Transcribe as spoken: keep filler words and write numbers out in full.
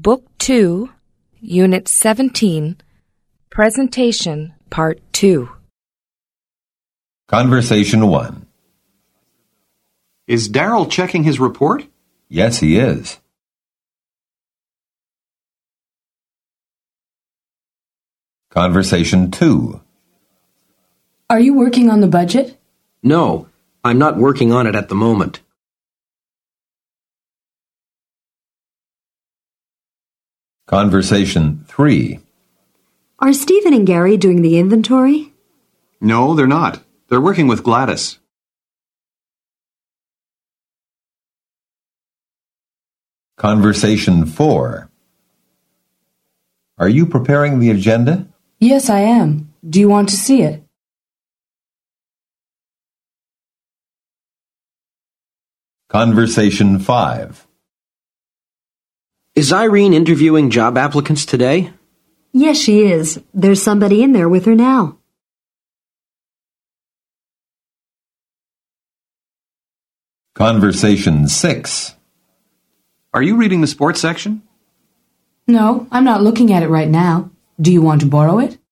Book two, Unit seventeen, Presentation, Part two. Conversation one. Is Darryl checking his report? Yes, he is. Conversation two. Are you working on the budget? No, I'm not working on it at the moment. Conversation three. Are Stephen and Gary doing the inventory? No, they're not. They're working with Gladys. Conversation four. Are you preparing the agenda? Yes, I am. Do you want to see it? Conversation five. Is Irene interviewing job applicants today? Yes, she is. There's somebody in there with her now. Conversation six. Are you reading the sports section? No, I'm not looking at it right now. Do you want to borrow it?